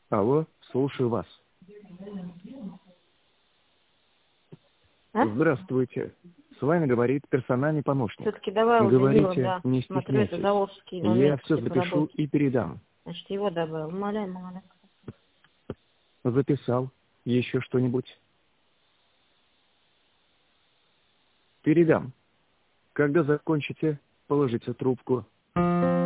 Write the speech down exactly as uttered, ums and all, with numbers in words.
Алло, слушаю вас. А? Здравствуйте. С вами говорит персональный помощник. Все-таки добавил Говорите, Данила, да. не Смотрю, это стесняйтесь. Заволжский, но Я нет, все где запишу поработать. и передам. Значит, его добавил. Умоляю, умоляю. Записал. Еще что-нибудь? Передам. Когда закончите, положите трубку.